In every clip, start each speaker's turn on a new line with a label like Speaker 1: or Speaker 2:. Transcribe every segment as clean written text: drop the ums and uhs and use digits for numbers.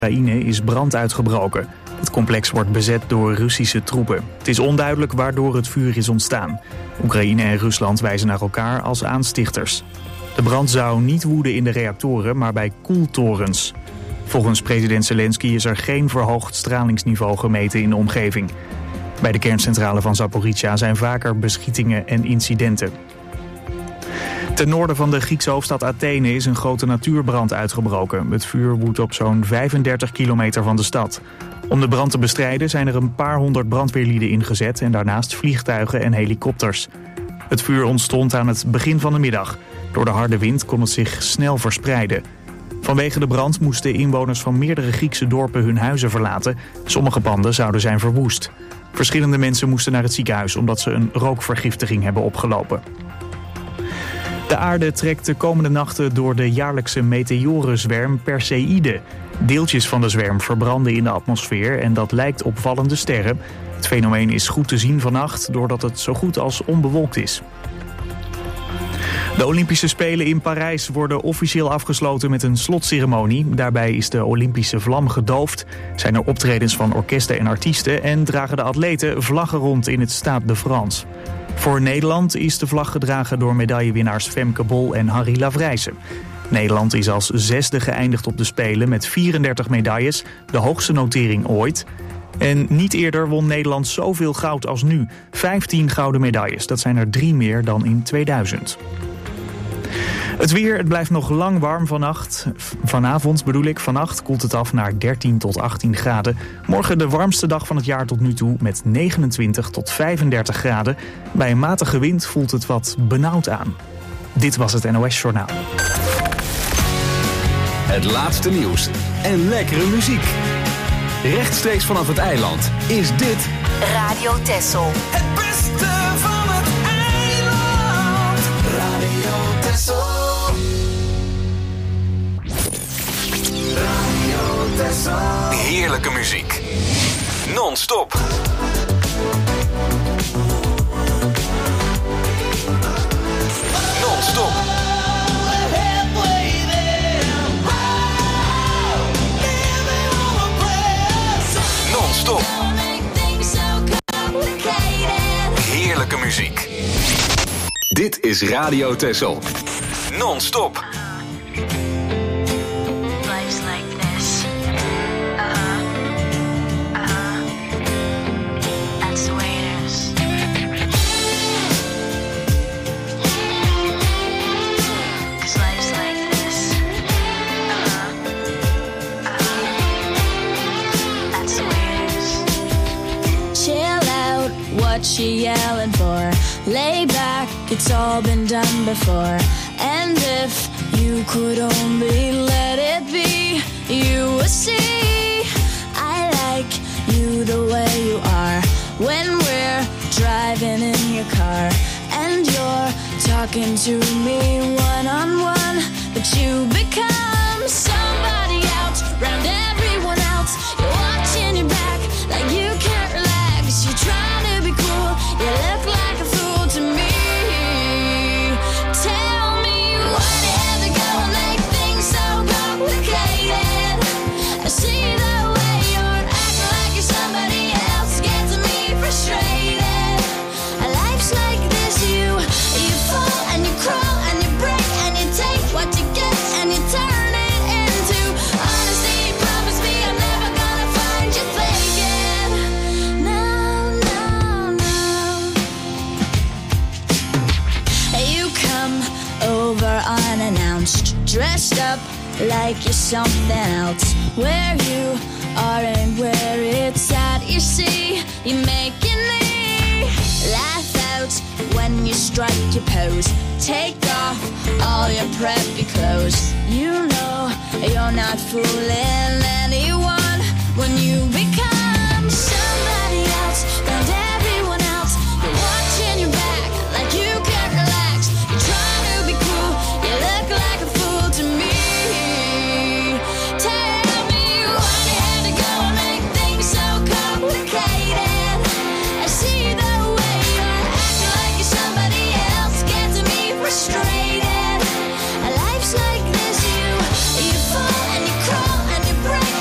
Speaker 1: Oekraïne is brand uitgebroken. Het complex wordt bezet door Russische troepen. Het is onduidelijk waardoor het vuur is ontstaan. Oekraïne en Rusland wijzen naar elkaar als aanstichters. De brand zou niet woeden in de reactoren, maar bij koeltorens. Volgens president Zelensky is er geen verhoogd stralingsniveau gemeten in de omgeving. Bij de kerncentrale van Zaporizhzhia zijn vaker beschietingen en incidenten. Ten noorden van de Griekse hoofdstad Athene is een grote natuurbrand uitgebroken. Het vuur woedt op zo'n 35 kilometer van de stad. Om de brand te bestrijden zijn er een paar honderd brandweerlieden ingezet en daarnaast vliegtuigen en helikopters. Het vuur ontstond aan het begin van de middag. Door de harde wind kon het zich snel verspreiden. Vanwege de brand moesten inwoners van meerdere Griekse dorpen hun huizen verlaten. Sommige panden zouden zijn verwoest. Verschillende mensen moesten naar het ziekenhuis omdat ze een rookvergiftiging hebben opgelopen. De aarde trekt de komende nachten door de jaarlijkse meteorenzwerm Perseïde. Deeltjes van de zwerm verbranden in de atmosfeer en dat lijkt op vallende sterren. Het fenomeen is goed te zien vannacht doordat het zo goed als onbewolkt is. De Olympische Spelen in Parijs worden officieel afgesloten met een slotceremonie. Daarbij is de Olympische vlam gedoofd, zijn er optredens van orkesten en artiesten en dragen de atleten vlaggen rond in het Stade de France. Voor Nederland is de vlag gedragen door medaillewinnaars Femke Bol en Harry Lavrijsen. Nederland is als zesde geëindigd op de Spelen met 34 medailles, de hoogste notering ooit. En niet eerder won Nederland zoveel goud als nu, 15 gouden medailles. Dat zijn er 3 meer dan in 2000. Het weer, het blijft nog lang warm vanavond. Vannacht koelt het af naar 13 tot 18 graden. Morgen de warmste dag van het jaar tot nu toe met 29 tot 35 graden. Bij een matige wind voelt het wat benauwd aan. Dit was het NOS Journaal.
Speaker 2: Het laatste nieuws en lekkere muziek. Rechtstreeks vanaf het eiland is dit
Speaker 3: Radio Texel.
Speaker 4: Het beste van het eiland. Radio Texel. Radio Texel.
Speaker 2: heerlijke muziek. Non-stop. Non-stop. Non-stop. Heerlijke muziek. Dit is Radio Texel. Non-stop.
Speaker 5: What she yelling for? Lay back, it's all been done before. And if you could only let it be, you would see I like you the way you are. When we're driving in your car and you're talking to me one-on-one, but you become somebody else, round everyone else. You're watching your back like you can't relax. You're trying to be cool, you look like a fool to me. Tell me why you have to go and make things so complicated. I see the way you're acting like you're somebody else, gets me frustrated. Life's like this, you fall and you crawl and you break and you take what you get and you turn it into honesty. Promise me I'm never gonna find you faking. No, no, no. You come over unannounced, dressed up like you're something else. Where you are and where it's at, you see, you're making me laugh out when you strike your pose. Take off all your preppy clothes. You know you're not fooling anyone when you become somebody else, and everyone else. You're watching your back like you can't relax. You're trying to be cool, you look like a fool to me. Tell me why you had to go and make things so complicated. I see the way you're acting like you're somebody else, gets me frustrated. Life's like this, you fall and you crawl and you break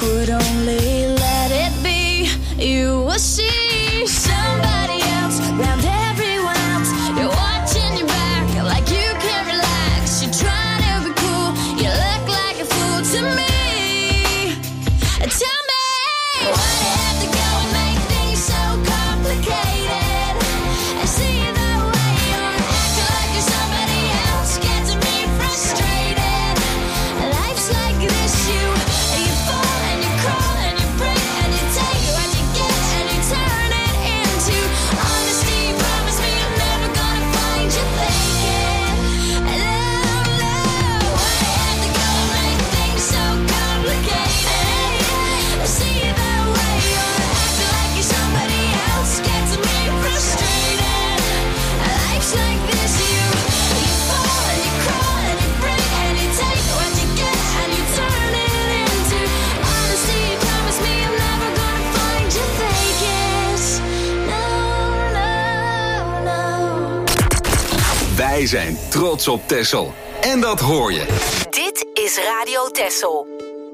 Speaker 5: would only let it be, you will see somebody else round everyone else. You're watching your back like you can't relax. You're trying to be cool, you look like a fool to me. Tell me, why do you have to go and make things so complicated? And see the way you're acting like you're somebody else, getting me frustrated. Life's like this, you fall and you crawl and you break and you take what you get and you turn it into honesty. You promise me I'm never gonna find you faking. No, no, why do you have to go and make things so complicated? See the way you're acting like you're somebody else, gets me frustrated. Life's like this, you fall and you crawl and you break and you take what you get and you turn it into honesty. You promise me I'm never gonna find you fake it. No, no, no.
Speaker 2: Wij zijn trots op Texel. En dat hoor je.
Speaker 3: Dit is Radio Texel.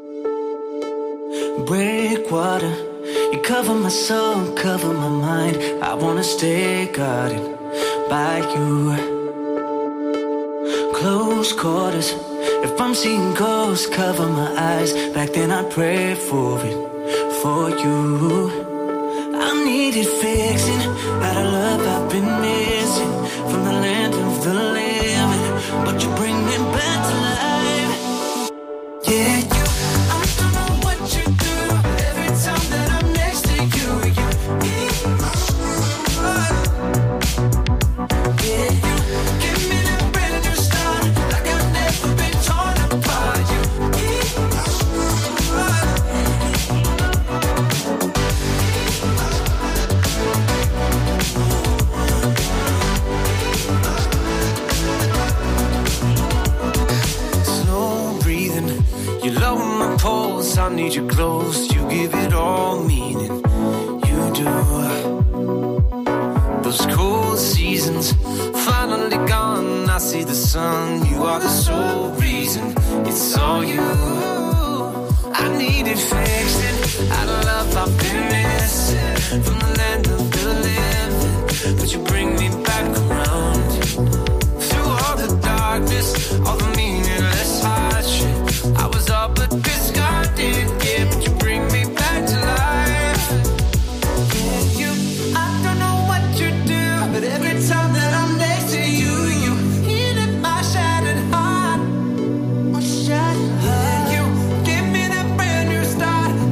Speaker 4: Breakwater, you cover my soul, cover my mind. I wanna stay guarded by you. Close quarters, if I'm seeing ghosts, cover my eyes. Back then I prayed for it, for you. I needed fixing, out of love I've been missing from the land of the living, but you bring me back to life. Yeah, you, I don't know what you do every time that I'm next to you. Yeah, you give me that brand new start, like I've never been torn apart. Slow breathing, you lower my pulse. I need you close. You give it all meaning. You do. Those cool seasons finally gone. I see the sun. You are the sole reason. It's all you. I needed fixing. Out of love I've been missing from the land of the living, but you bring me back around. Through all the darkness, all the meaningless hardship, I was all but discarded. Yeah, but you bring me back to life. Yeah, you, I don't know what you do, but every time that I'm next to you, you heal my shattered heart. My shattered heart. Yeah, you give me that brand new start,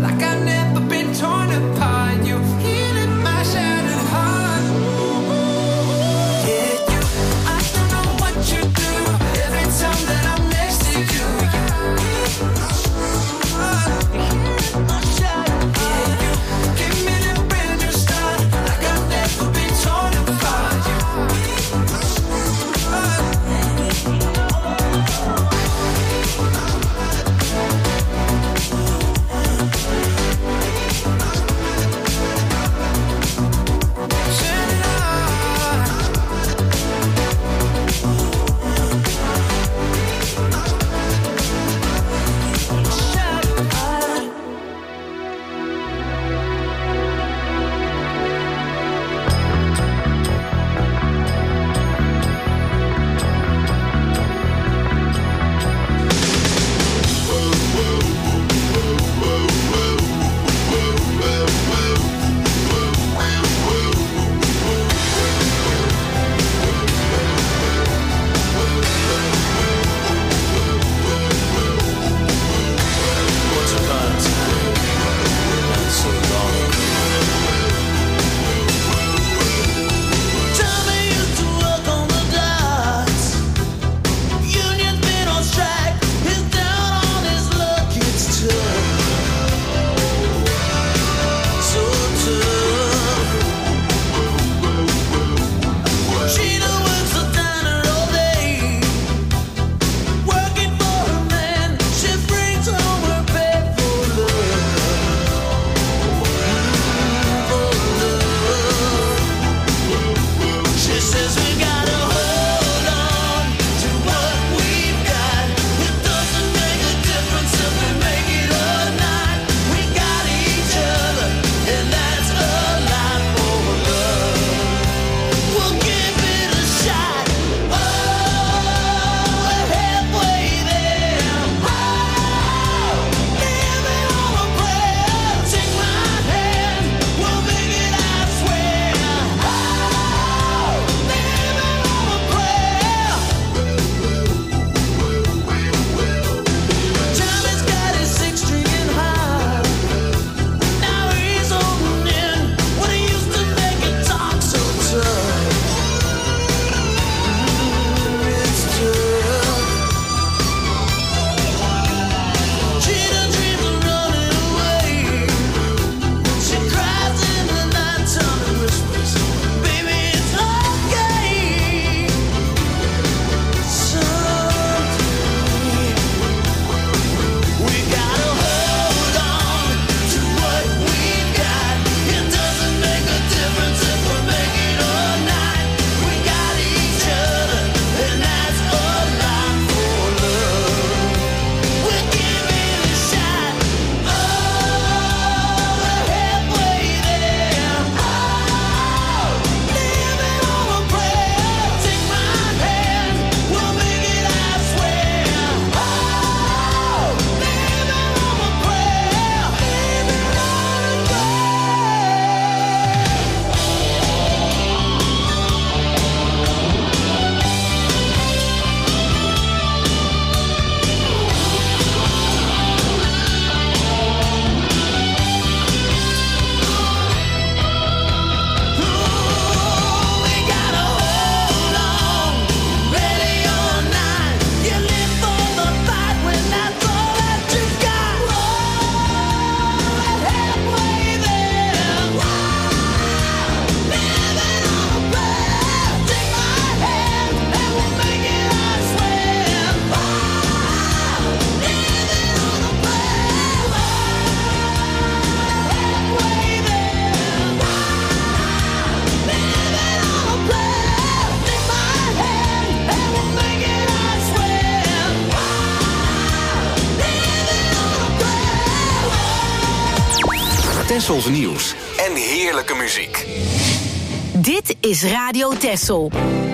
Speaker 2: Tessels nieuws en heerlijke muziek.
Speaker 3: Dit is Radio Tessel.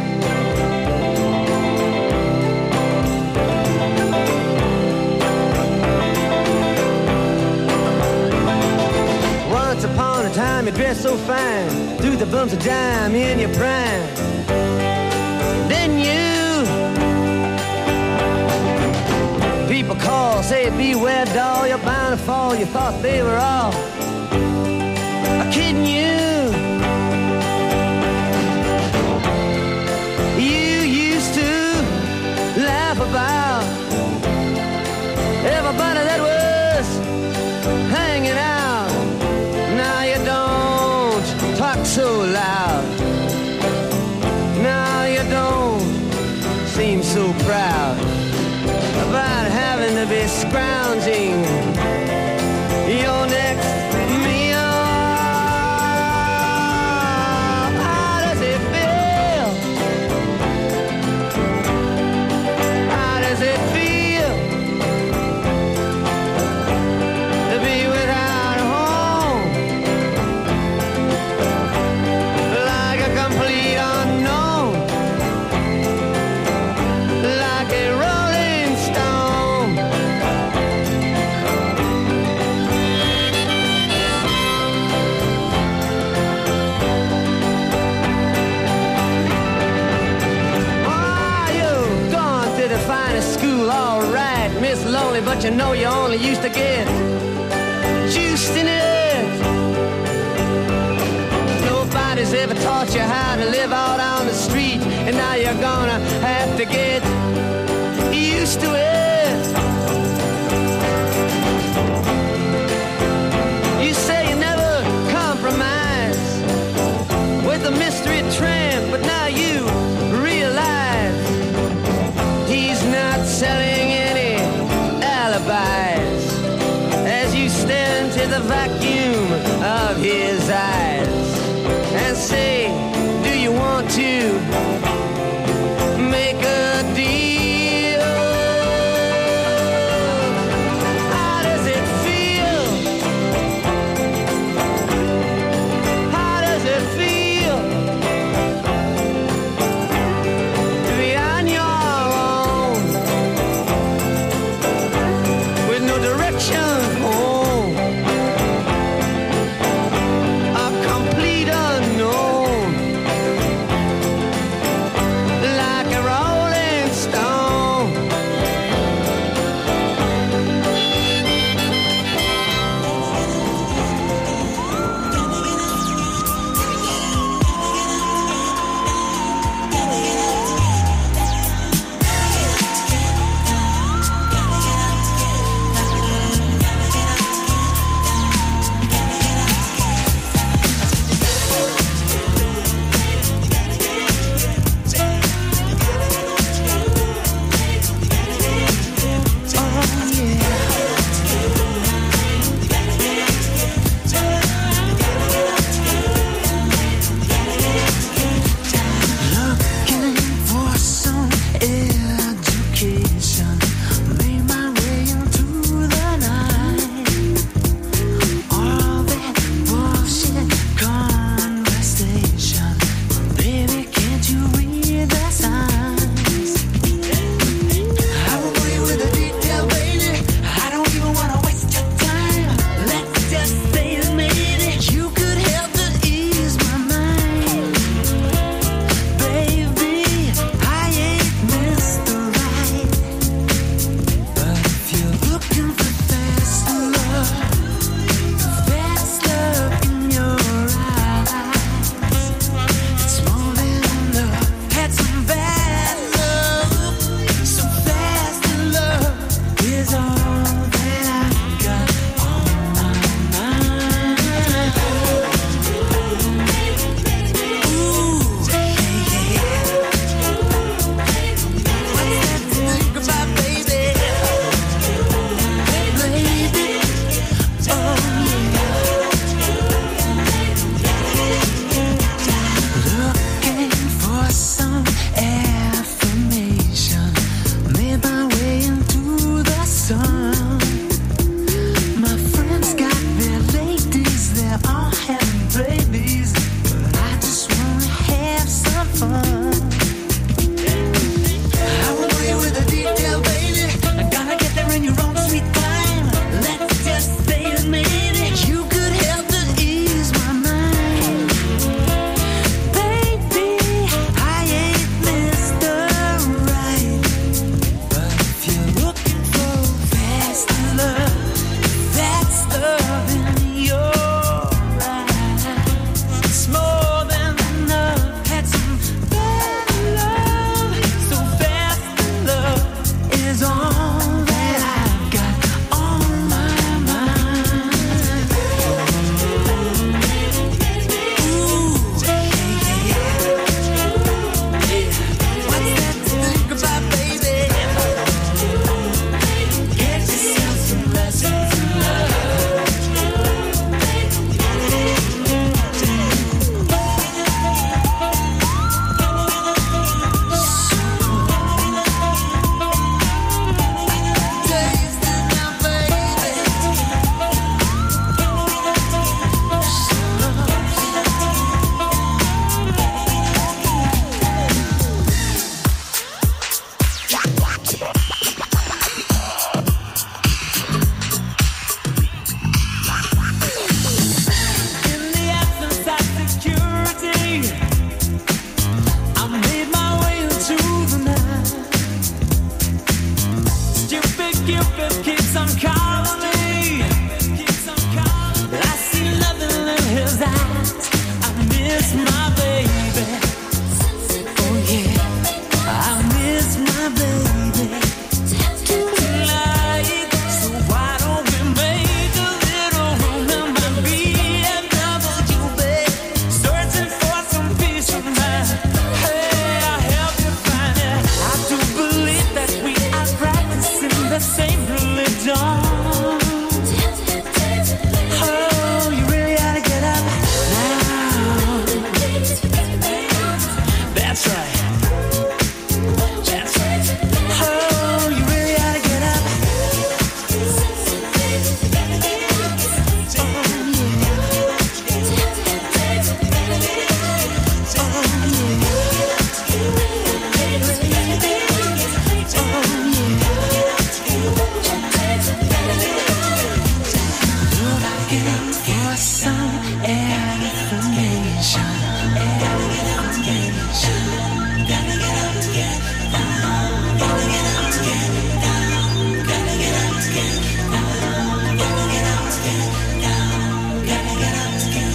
Speaker 6: Once upon a time you dressed so fine, threw the bumps of dime in your prime. Then you, people call, say beware doll, you're bound to fall. You thought they were all kidding you. You used to laugh about everybody that was hanging out. Now you don't talk so loud. Now you don't seem so proud about having to be scrounging your next meal. How does it feel? How does it feel to be without a home? Like a complete unknown, like a rolling stone. Oh, you've gone to the finest school, all right, Miss Lonely, but you know you only used to get juiced in it. Nobody's ever taught you how to live out on the street, and now you're gonna have to get used to it. You say you never compromise with a mystery tramp, but now you realize he's not selling any alibis as you stare into the vacuum of his eyes and say, do you want to make a deal? How does it feel? How does it feel to be on your own with no direction home? A complete unknown.
Speaker 4: for some information. Gotta get up to get down. Gotta get up to get down. Gotta get up to get down. Gotta get up to get down. Gotta get up to get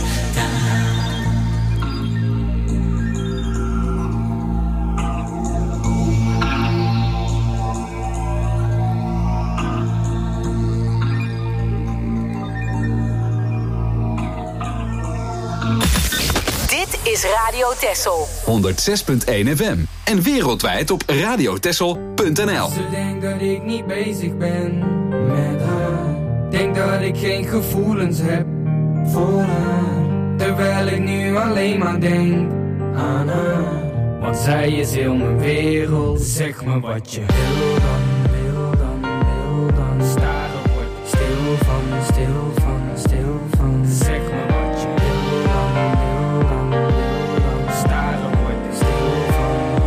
Speaker 3: Is Radio Texel
Speaker 2: 106.1 FM en wereldwijd op radiotexel.nl.
Speaker 7: Ze denkt dat ik niet bezig ben met haar. Denk dat ik geen gevoelens heb voor haar. Terwijl ik nu alleen maar denk aan haar. Want zij is heel mijn wereld. Zeg me wat je wil dan, wil dan, wil dan. Staren word ik stil van, stil van, stil van. Zeg me wat je wil dan, wil dan, wil dan. Staren word ik stil van.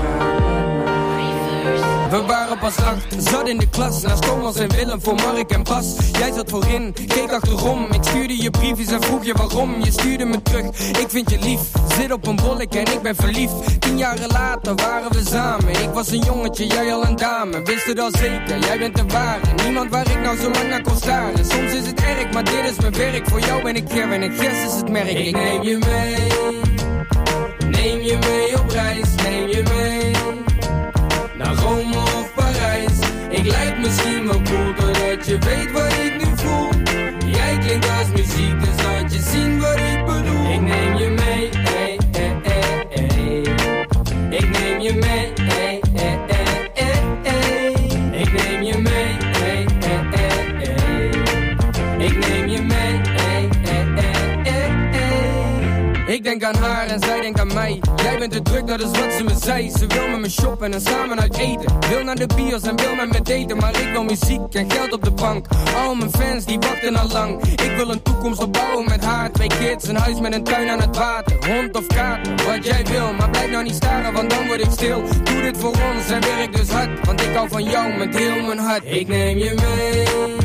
Speaker 7: We waren pas 8, zat in de klas. Naast Thomas en Willem voor Mark en Bas. Jij zat voorin, keek achterom. Ik stuurde je briefjes en vroeg je waarom. Je stuurde me terug, ik vind je lief. Zit op een bollek en ik ben verliefd. 10 jaren later waren we samen. Ik was een jongetje, jij al een dame. Wist het al zeker, jij bent de ware. Niemand waar ik nou zo lang naar kon staren. Soms is het erg, maar dit is mijn werk. Voor jou ben ik Ger en ik Gers is het merk. Ik neem je mee. Neem je mee op reis, neem je mee. Naar Rome of Parijs. Ik lijk misschien wel cool, doordat je weet wat ik nu voel. Jij klinkt als muziek, dus laat je zien wat ik bedoel. Ik neem je mee, hey, hey, hey, hey. Ik neem je mee, hey, hey, hey, hey, hey. Ik neem je mee, hey, hey, hey, hey. Ik neem je mee, hey, hey, hey, hey, hey. Ik denk aan haar en zij denkt aan mij. Jij bent te druk, dat is wat ze me zei. Ze wil met me shoppen en samen uit eten. Wil naar de bios en wil met me daten. Maar ik wil muziek en geld op de bank. Al mijn fans die wachten al lang. Ik wil een toekomst opbouwen met haar. 2 kids, een huis met een tuin aan het water. Hond of kater, wat jij wil. Maar blijf nou niet staren, want dan word ik stil. Doe dit voor ons en werk dus hard. Want ik hou van jou met heel mijn hart. Ik neem je mee.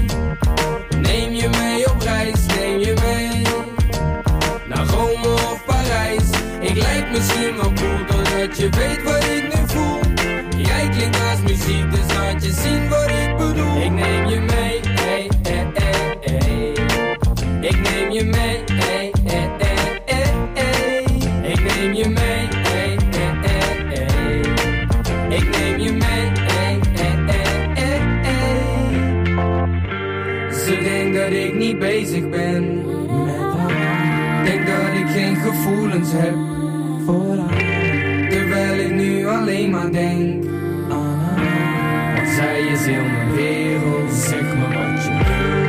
Speaker 7: Neem je mee op reis, neem je mee. Naar Rome of Parijs. Ik lijk misschien wel cool, doordat je weet wat ik nu voel. Jij klinkt als muziek, dus laat je zien wat ik bedoel. Ik neem je mee, hey, hey, hey, hey. Ik neem je mee, hey, hey, hey, hey, hey. Ik neem je mee, hey, hey, hey, hey. Ik neem je mee, hey, hey, hey, hey, hey. Ze denkt dat ik niet bezig ben met haar. Denk dat ik geen gevoelens heb voor haar. Terwijl ik nu alleen maar denk aan haar. Want zij is heel mijn wereld. Zeg me wat je wil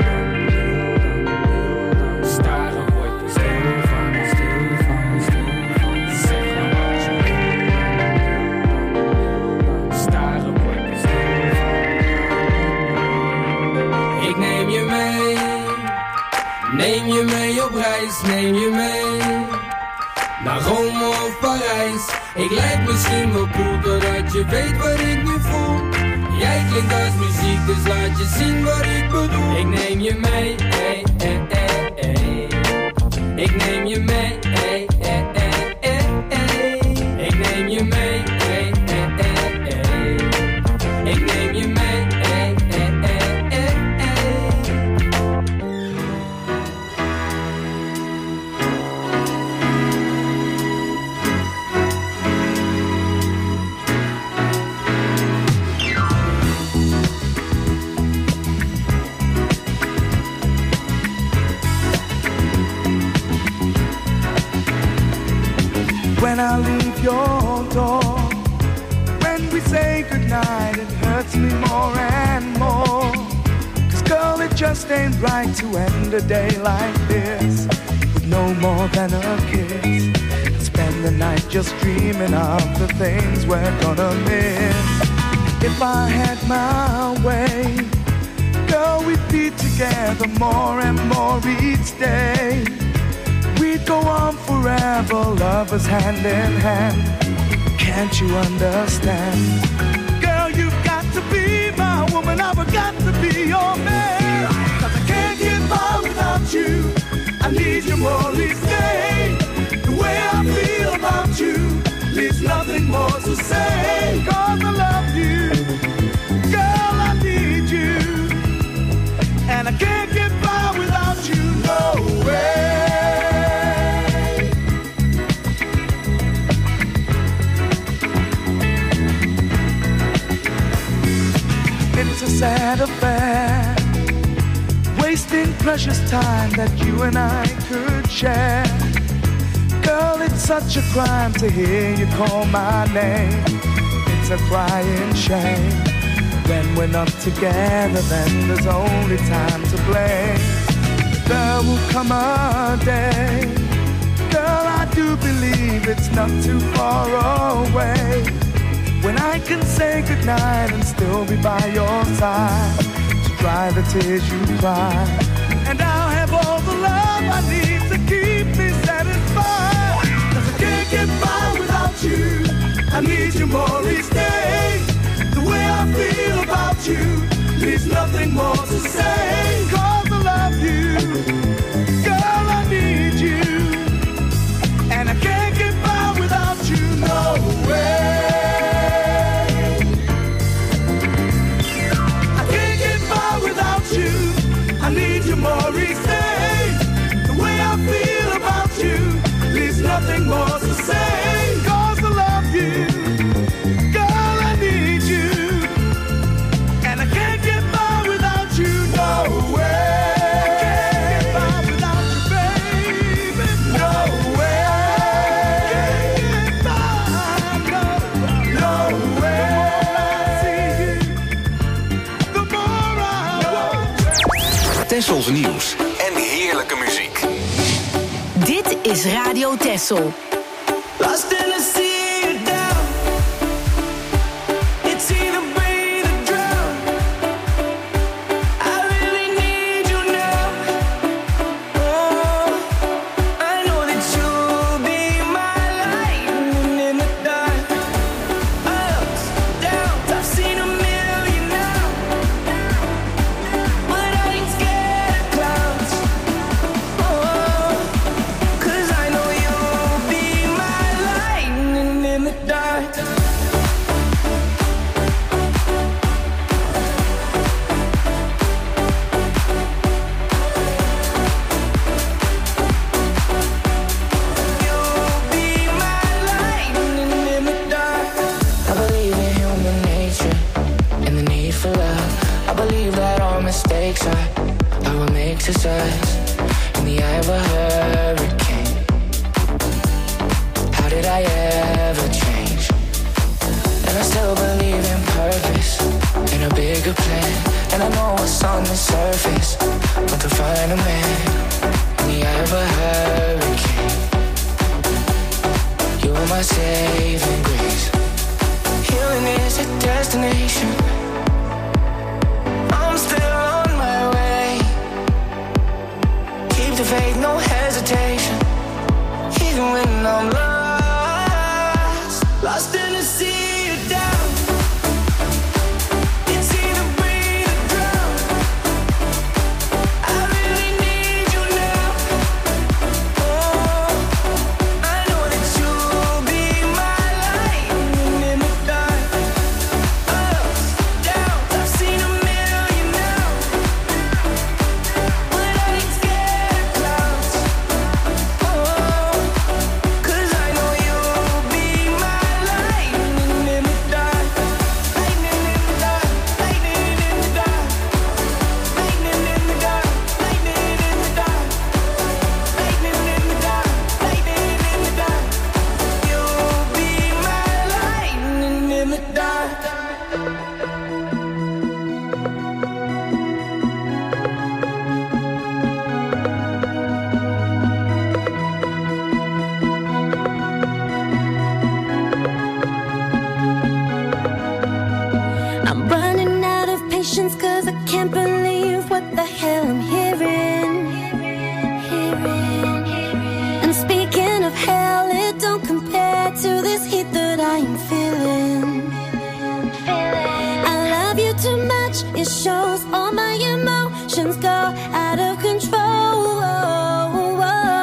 Speaker 7: dan. Staren word ik stil van, stil van, stil van. Zeg me wat je wil dan. Staren word ik stil van. Ik neem je mee. Neem je mee op reis, neem je mee. Naar Rome of Parijs. Ik lijk misschien wel cool, doordat je weet wat ik nu voel. Jij klinkt als muziek, dus laat je zien wat ik bedoel. Ik neem je mee, hey, hey, hey, hey. Ik neem je mee, hey, hey, hey, hey, hey. Ik neem je mee, hey, hey, hey, hey. Ik neem je mee, hey, hey, hey, hey,
Speaker 8: When I leave your door, when we say goodnight, it hurts me more and more. 'Cause girl, it just ain't right to end a day like this with no more than a kiss. And spend the night just dreaming of the things we're gonna miss. If I had my way, girl, we'd be together more and more each day. We'd go on forever, lovers hand in hand. Can't you understand? Girl, you've got to be my woman, I've got to be your man. 'Cause I can't get by without you. need you more each day. The way I feel about you leaves nothing more to say. 'Cause I love you, girl, I need you, and I can't get by without you, no way. It's a sad affair, wasting precious time that you and I could share. Girl, it's such a crime to hear you call my name. It's a crying shame. When we're not together, then there's only time to blame. There will come a day, girl, I do believe it's not too far away, when I can say goodnight and still be by your side, to dry the tears you cry. And I'll have all the love I need to keep me satisfied. 'Cause I can't get by without you, I need you more each day. The way I feel about you leaves nothing more to say. 'Cause I love you, girl, I need you, and I can't get by without you, no way. I need you more each day. The way I feel about you leaves nothing more to say. 'Cause I love you, girl, I need you, and I can't get by without you, no way. I can't get by without you, baby, no way. I can't get by, no way. The more I want.
Speaker 2: Tessel's nieuws en heerlijke muziek.
Speaker 3: Dit is Radio Tessel.
Speaker 4: Lost in the sea down. It's either breathe or drown. I really need you now. Oh, I know that you'll be my light in the dark. Ups, downs, I've seen a million now, but I ain't scared of clouds. Oh, 'cause I know you'll be my lightning in the dark. You'll be my lightning in the dark. I believe in human nature and the need for love. I believe that all mistakes are what makes us us. In the eye of a hurricane, how did I ever change? And I still believe in purpose, in a bigger plan. And I know what's on the surface, but to find a man in the eye of a hurricane, you are my saving grace. Healing is a destination, I'm still on my way. Keep the faith, no hesitation, even when I'm lost. Lost in the sea or down. It's either breathe or drown. I really need you now. Oh, I know that you'll be my lightning in the dark. Ups, downs, I've seen a million now, but I ain't scared of clouds. Oh, 'cause I know you'll be my lightning in the dark. Lightning in the dark, lightning in the dark, lightning in the dark, lightning in the dark, lightning in the dark, lightning in the dark. You'll be my lightning in the dark.
Speaker 5: I'm running out of patience 'cause I can't believe what the hell I'm hearing. And speaking of hell, it don't compare to this heat that I am feeling. I love you too much, it shows all my emotions go out of control.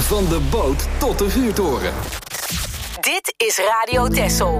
Speaker 2: Van de boot tot de vuurtoren.
Speaker 3: Dit is Radio Texel.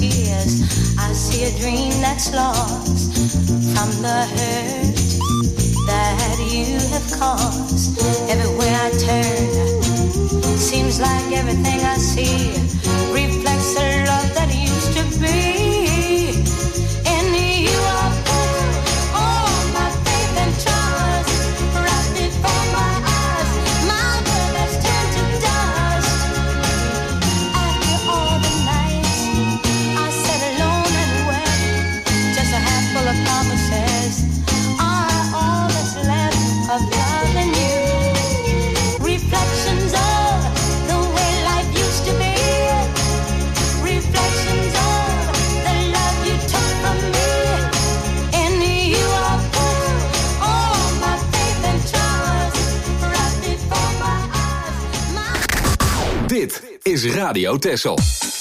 Speaker 9: tears. I see a dream that's lost from the hurt that you have caused. Everywhere I turn, seems like everything I see reflects the love that used to be. In you I put all my faith and trust, right before my eyes. My world has turned to dust. After all the nights I sat alone and wept, just a handful of promises are all that's left of love and you. Reflections of the way life used to be. Reflections of the love you took from me. In you I put all my faith and trust, right before my eyes.
Speaker 2: Dit is Radio Texel.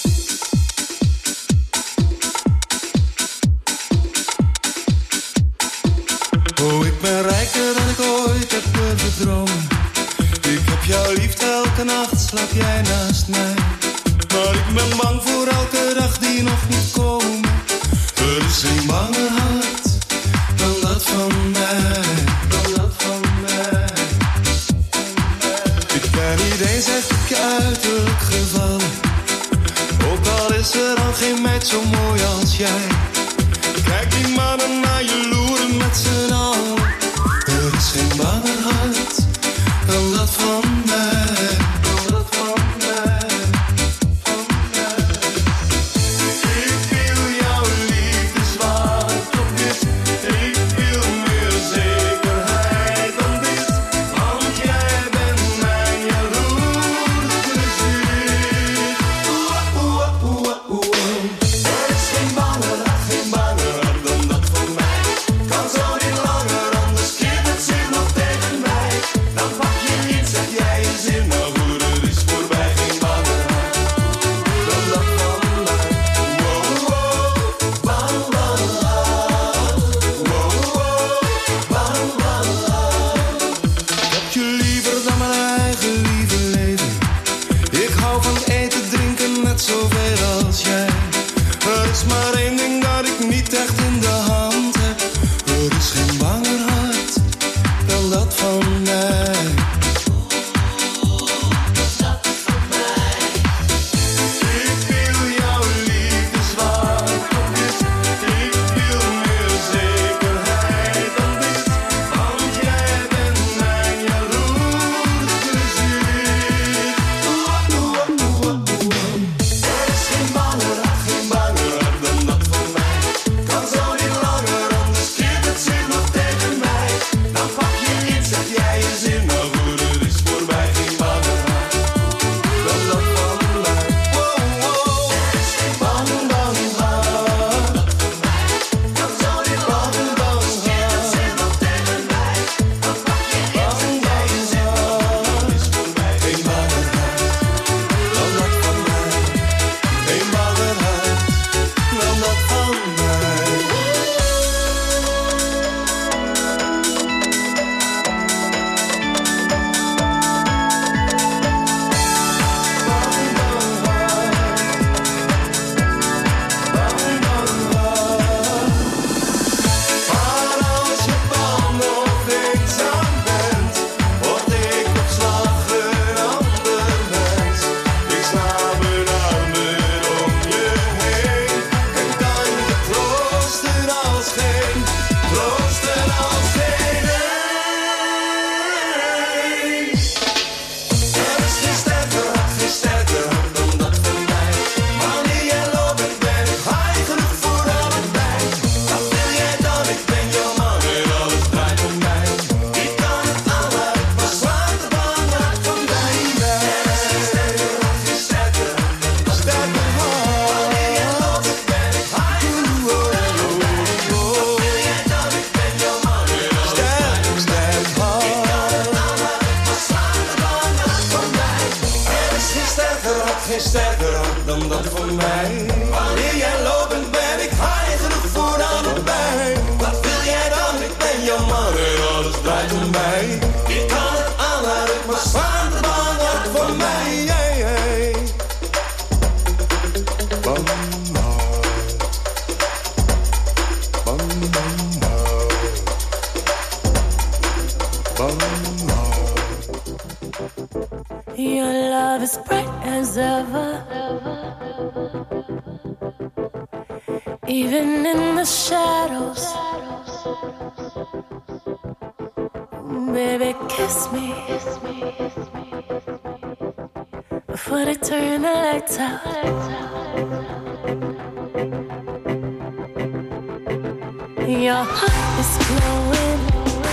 Speaker 10: Oh, ik ben rijker dan ik ooit heb durven dromen. Ik heb jouw liefde elke nacht, slaap jij naast mij. Maar ik ben bang voor elke dag die nog niet komt. Er is geen banger hart dan dat van mij. Dan dat van mij. Ik ben niet eens echt op je uiterlijk gevallen. Ook al is er dan geen meid zo mooi als jij. Kijk die mannen naar je loeren met z'n allen. Er is geen banger hart dan dat van mij. Dan dat van mij. Van mij. Ik wil jouw liefde zwart op wit. Ik wil meer zekerheid dan dit. Want jij bent mijn jaloerse ziel. Er is geen banger hart, geen banger hart dan dat van mij. Kan zo niet langer, anders keert het zich nog tegen mij. Dan pak je niet, zeg jij je zin, nou goed, het is voorbij. Geen banger hart dan dat van mij. Wow, wow, bang, bang, wow, wow, bang, bang. Ik heb je liever dan mijn eigen lieve leven. Ik hou van eten, drinken, net zoveel als jij. Er is maar één ding dat ik niet echt in de hand heb. Er is geen banger hart dan dat van mij. Ik wil jouw liefde zwart op wit. Ik wil meer zekerheid dan dit. Want jij bent mijn jaloerse ziel. Er is geen banger hart, geen banger hart dan dat van mij. Kan zo niet langer, anders keert het zich nog tegen mij. Dan pak je iets, zeg jij je zin, nou goed, het is voorbij. Geen banger hart dan dat van mij. Wow, wow. Er is geen banger hart dan dat van mij. Kan zo niet langer, anders keert het zich nog tegen mij. Dan pak je iets, zeg jij je zin, nou goed, het is voorbij. Geen banger hart dan dat van mij. Geen banger hart dan dat van mij. Maar als je bang of eenzaam bent, word ik op slag een ander mens. Ik sla mijn armen om je heen en kan je troosten als geen een. Er is geen sterker hart dan dat van mij. Wanneer jij loopt bent, ben ik high genoeg voor allebei. Wat wil jij dan? Ik ben jouw man en alles draait om mij. Ik kan het aanluiden, maar slaat de bang hart van mij. Er is geen sterker hart, geen sterker hart. Wanneer jij loopt bent, ben ik high genoeg voor allebei. Wat wil jij dan? Ik ben jouw man en alles draait om mij. Ik kan het aanluiden, maar slaat de bang hart van mij. Er is geen sterker hart dan dat van mij. Wanneer jij loopt bent, ben ik high genoeg voor allebei. Wat wil jij dan? Ik ben jouw man en alles draait om mij. Ik kan het aanladen, maar slaat de bang hart van mij. Bang hart.
Speaker 11: Your love is bright as ever, even in the shadows. Baby, kiss me before they turn the lights out. Your heart is glowing,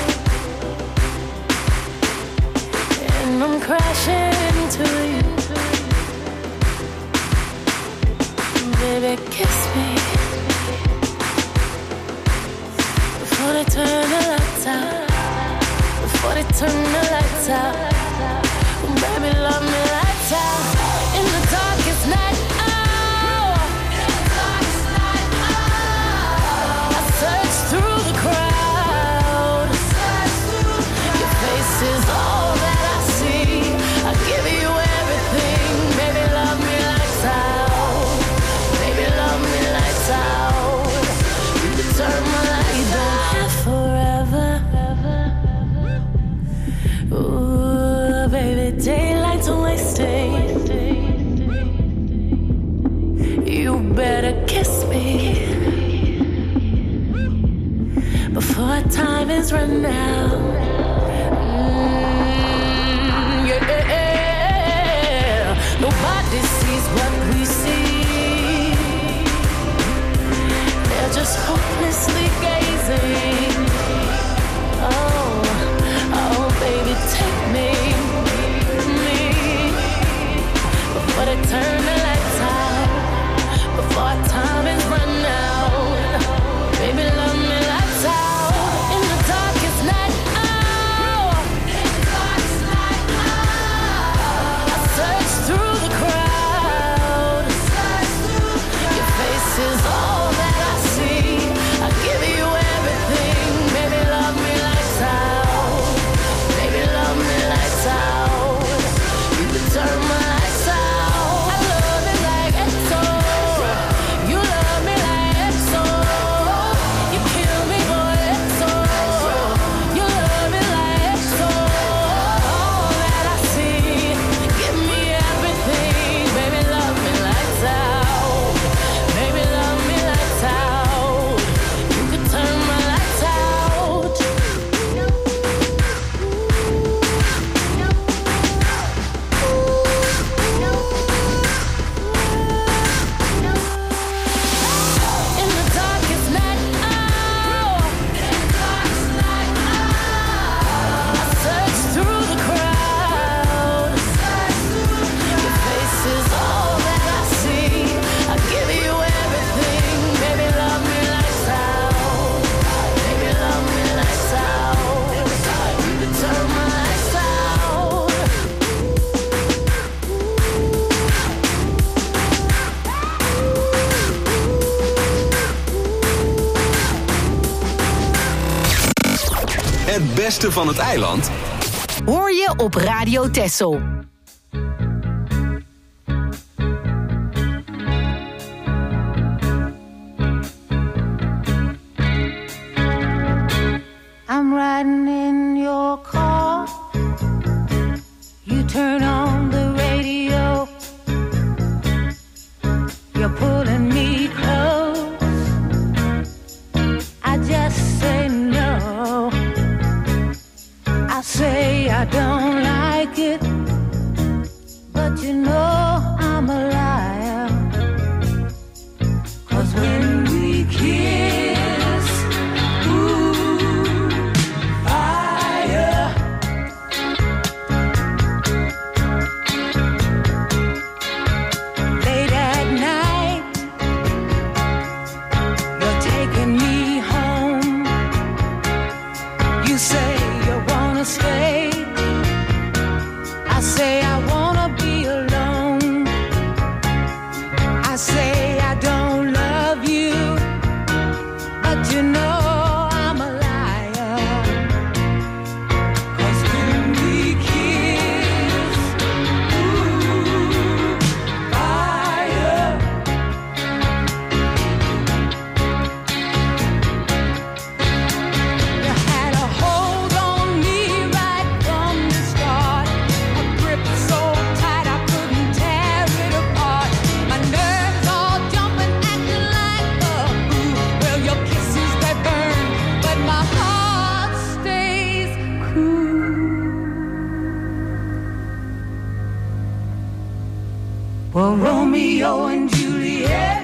Speaker 11: and I'm crashing into you. Baby, kiss me before they turn the lights out. Before they turn the lights out. Baby, love me lights out. In the darkest night. I search through the crowd. Your face is all that I see. I give you everything. Baby, love me lights out. Baby, love me lights out. You can turn my lights out forever. Ooh, baby, daylight's wasting. You better kiss me before time is run out. Yeah. Nobody sees what we see. They're just hopelessly gazing. Oh, baby, take me before they turn the lights out, before time is run out. Baby, love me lights out. In the darkest night, I search through the crowd. Your face is all that I see. I give you everything. Baby, love me lights out. Baby, love me lights out. You can turn my lights out. I love it like EXO. You love me like EXO. You kill me, boy, EXO. You love me like EXO. All that I see. Give me everything. Baby, love me lights out. Baby, love me lights out. You can turn my lights out. In the darkest night, I search through the crowd. Your face is all that I see. I give you everything. Baby, love me lights out. Baby, love me lights out. You can turn my lights out.
Speaker 2: Het beste van het eiland
Speaker 3: Hoor je op Radio Texel.
Speaker 9: I'm riding in your car. You turn on the radio. You're pulling me close. I just say no. I say I don't like it, but you know I'm a liar. 'Cause when we kiss, ooh, I
Speaker 8: Well, Romeo and Juliet,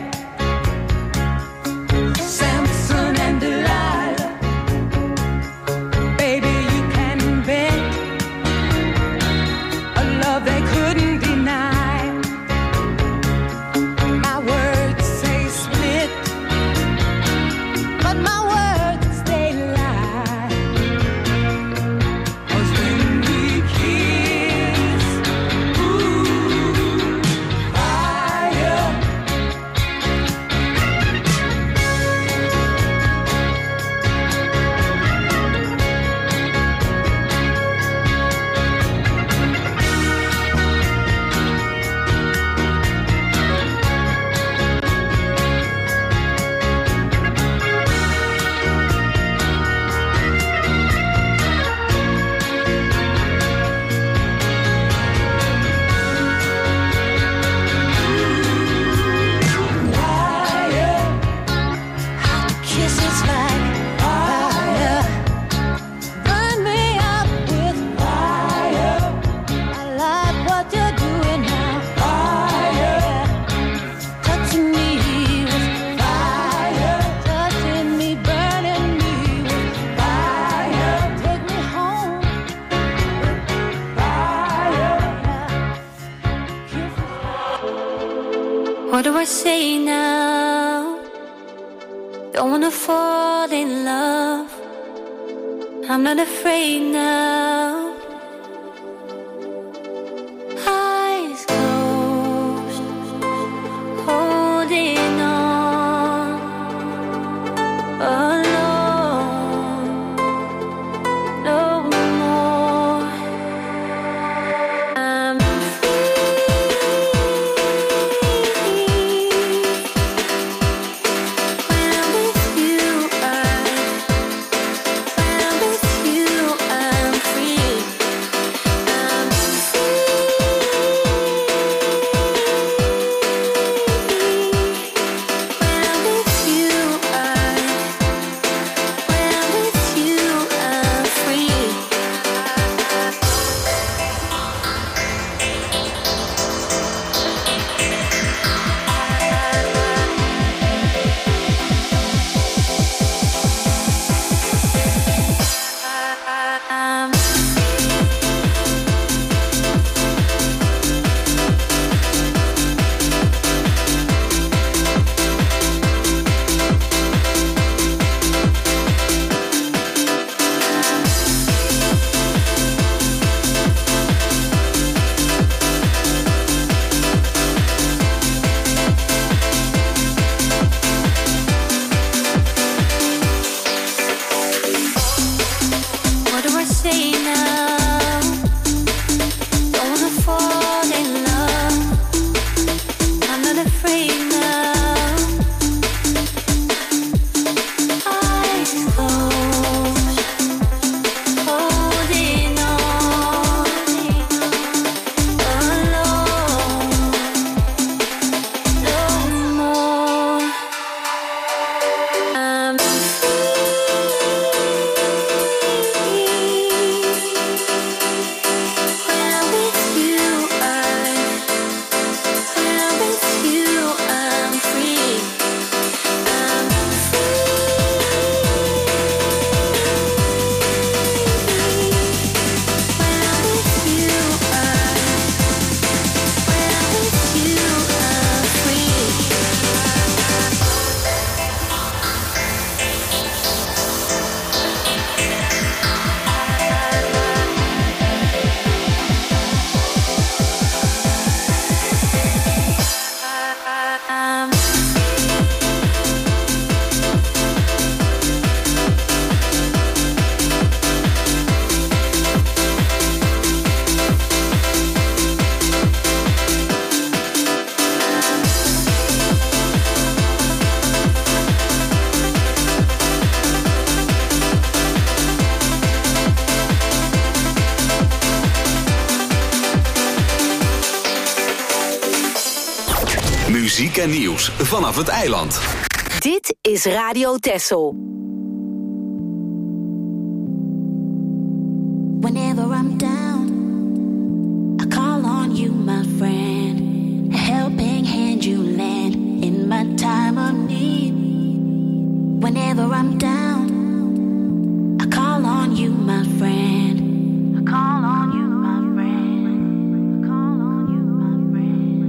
Speaker 8: Samson and Delilah, baby, you can bet a love they couldn't deny. My words say split, but my words they lie. 'Cause when we kiss, ooh, fire. Kisses like fire, burn me up with fire. I like what you're doing now, fire. Touching me with fire, touching me, burning me with fire. Take me home, fire.
Speaker 5: What do I say now? Don't wanna fall in love. I'm not afraid now. Eyes closed, holding on, alone, no more. I'm
Speaker 2: Muziek en nieuws vanaf het eiland.
Speaker 3: Dit is Radio Texel.
Speaker 5: Whenever I'm down, I call on you, my friend. Help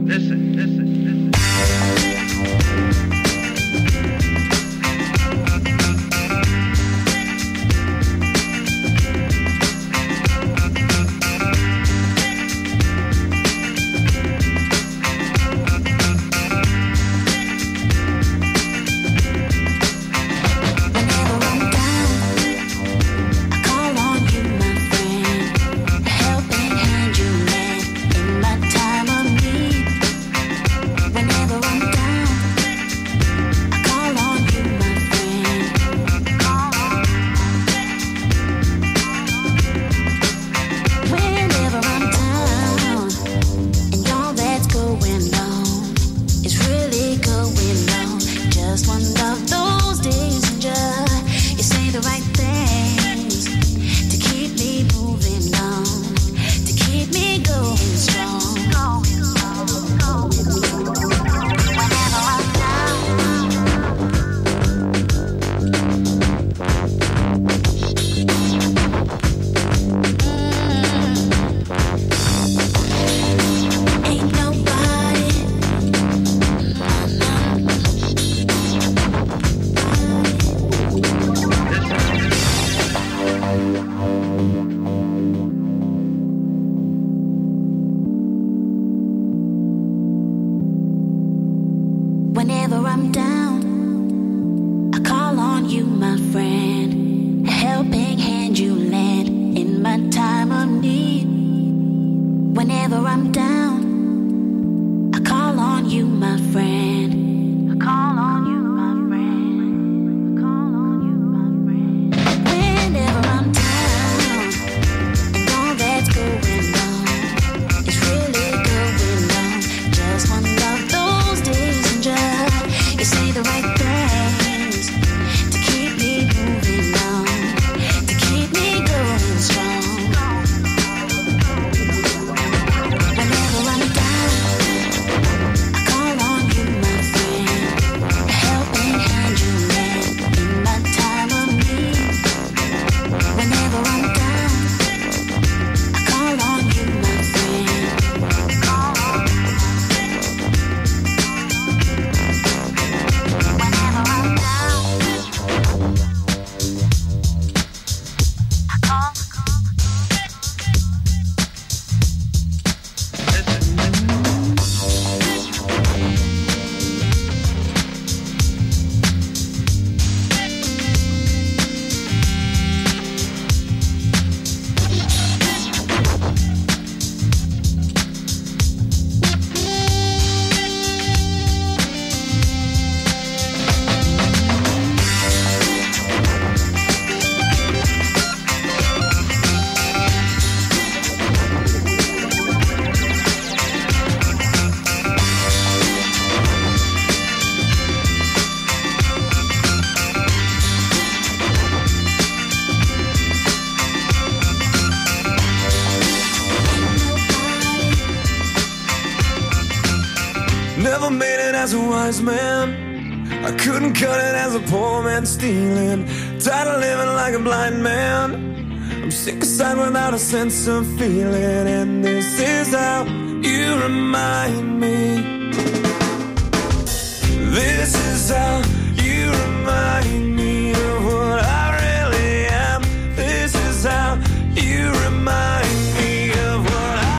Speaker 10: Never made it as a wise man. I couldn't cut it as a poor man stealing. Tired of living like a blind man. I'm sick aside without a sense of feeling. And this is how you remind